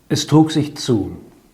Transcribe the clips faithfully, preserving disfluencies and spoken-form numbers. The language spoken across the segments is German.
Es trug sich zu.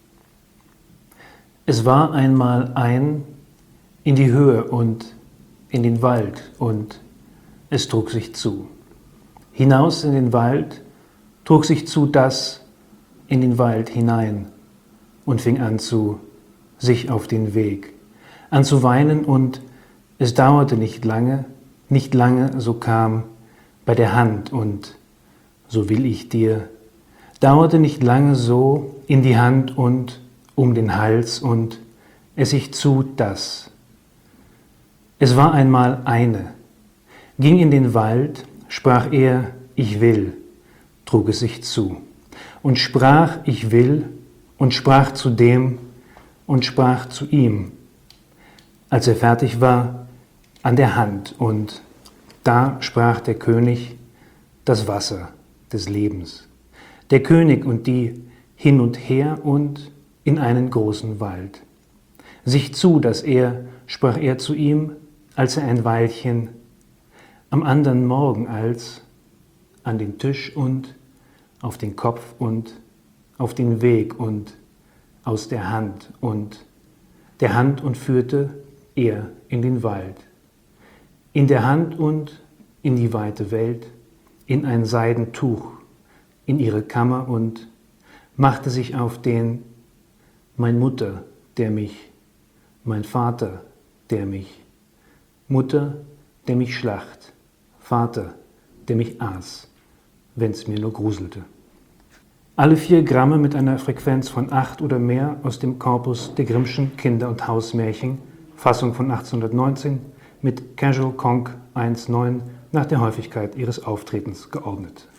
Es war einmal ein in die Höhe und in den Wald, und es trug sich zu. Hinaus in den Wald trug sich zu das in den Wald hinein und fing an zu sich auf den Weg, an zu weinen, und es dauerte nicht lange, nicht lange, so kam bei der Hand und so will ich dir, dauerte nicht lange so in die Hand und um den Hals, und es sich zu das. Es war einmal eine, ging in den Wald, sprach er, ich will, trug es sich zu, und sprach, ich will, und sprach zu dem, und sprach zu ihm, als er fertig war, an der Hand, und da sprach der König, das Wasser des Lebens, der König und die hin und her und in einen großen Wald. Sich zu, dass er, sprach er zu ihm, als er ein Weilchen, am andern Morgen als, an den Tisch und auf den Kopf und auf den Weg und aus der Hand und der Hand und führte er in den Wald, in der Hand und in die weite Welt, in ein Seidentuch, in ihre Kammer, und machte sich auf den, mein Mutter, der mich, mein Vater, der mich, Mutter, der mich schlacht, Vater, der mich aß, wenn's mir nur gruselte. Alle vier Gramme mit einer Frequenz von acht oder mehr aus dem Korpus der Grimmschen Kinder- und Hausmärchen, Fassung von achtzehnhundertneunzehn, mit Casual Conc eins Komma neun nach der Häufigkeit ihres Auftretens geordnet.